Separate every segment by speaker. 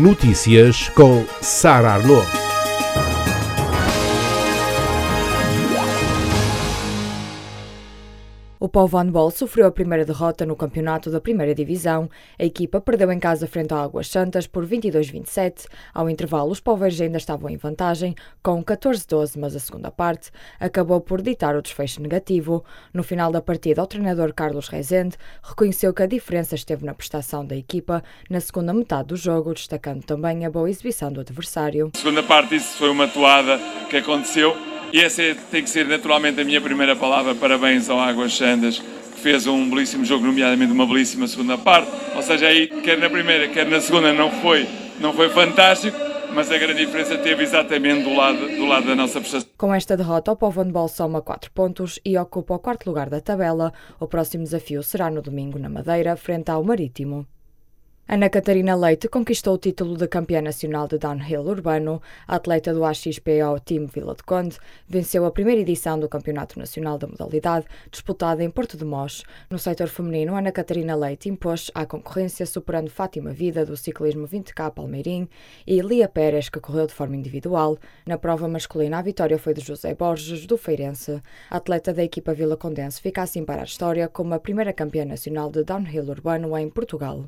Speaker 1: Notícias com Sara Arnaud.
Speaker 2: O Povo Handball sofreu a primeira derrota no campeonato da primeira divisão. A equipa perdeu em casa frente ao Águas Santas por 22-27. Ao intervalo, os poveiros ainda estavam em vantagem, com 14-12, mas a segunda parte acabou por ditar o desfecho negativo. No final da partida, o treinador Carlos Rezende reconheceu que a diferença esteve na prestação da equipa na segunda metade do jogo, destacando também a boa exibição do adversário.
Speaker 3: Na segunda parte, isso foi uma toada que aconteceu. E essa tem que ser naturalmente a minha primeira palavra. Parabéns ao Águas Santas, que fez um belíssimo jogo, nomeadamente uma belíssima segunda parte. Ou seja, aí, quer na primeira, quer na segunda, não foi fantástico, mas a grande diferença teve exatamente do lado da nossa prestação.
Speaker 2: Com esta derrota, o Povo Handball soma 4 pontos e ocupa o quarto lugar da tabela. O próximo desafio será no domingo, na Madeira, frente ao Marítimo. Ana Catarina Leite conquistou o título de campeã nacional de downhill urbano. A atleta do AXPO Team Vila de Conde venceu a primeira edição do Campeonato Nacional da modalidade, disputada em Porto de Mós. No setor feminino, Ana Catarina Leite impôs à concorrência, superando Fátima Vida, do ciclismo 20K Palmeirim, e Lia Pérez, que correu de forma individual. Na prova masculina, a vitória foi de José Borges, do Feirense. A atleta da equipa Vila Condense fica assim para a história como a primeira campeã nacional de downhill urbano em Portugal.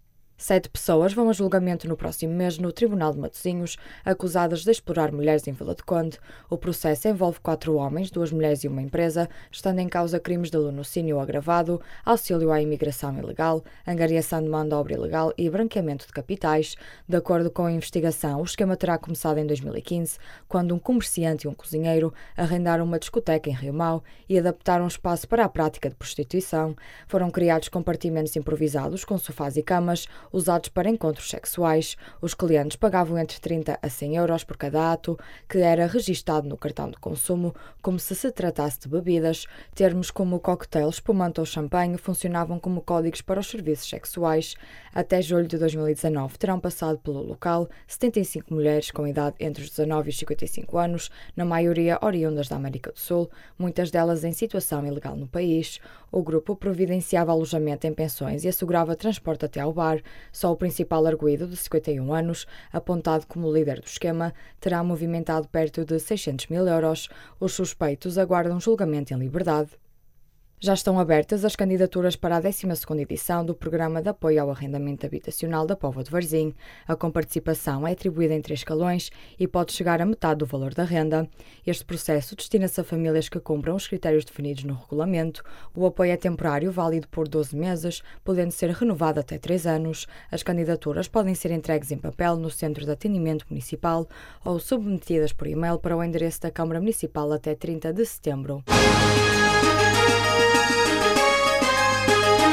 Speaker 2: 7 pessoas vão a julgamento no próximo mês no Tribunal de Matosinhos, acusadas de explorar mulheres em Vila de Conde. O processo envolve 4 homens, 2 mulheres e uma empresa, estando em causa crimes de latrocínio agravado, auxílio à imigração ilegal, angariação de mão de obra ilegal e branqueamento de capitais. De acordo com a investigação, o esquema terá começado em 2015, quando um comerciante e um cozinheiro arrendaram uma discoteca em Rio Mau e adaptaram um espaço para a prática de prostituição. Foram criados compartimentos improvisados com sofás e camas, usados para encontros sexuais. Os clientes pagavam entre 30 a 100 euros por cada ato, que era registado no cartão de consumo, como se tratasse de bebidas. Termos como cocktail, espumante ou champanhe funcionavam como códigos para os serviços sexuais. Até julho de 2019 terão passado pelo local 75 mulheres com idade entre os 19 e os 55 anos, na maioria oriundas da América do Sul, muitas delas em situação ilegal no país. O grupo providenciava alojamento em pensões e assegurava transporte até ao bar. Só o principal arguido, de 51 anos, apontado como líder do esquema, terá movimentado perto de 600 mil euros. Os suspeitos aguardam julgamento em liberdade. Já estão abertas as candidaturas para a 12ª edição do Programa de Apoio ao Arrendamento Habitacional da Póvoa de Varzim. A comparticipação é atribuída em 3 escalões e pode chegar a metade do valor da renda. Este processo destina-se a famílias que cumpram os critérios definidos no regulamento. O apoio é temporário, válido por 12 meses, podendo ser renovado até 3 anos. As candidaturas podem ser entregues em papel no Centro de Atendimento Municipal ou submetidas por e-mail para o endereço da Câmara Municipal até 30 de setembro.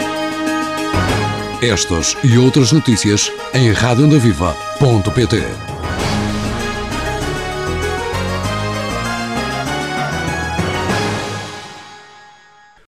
Speaker 4: Estas e outras notícias em radioondaviva.pt.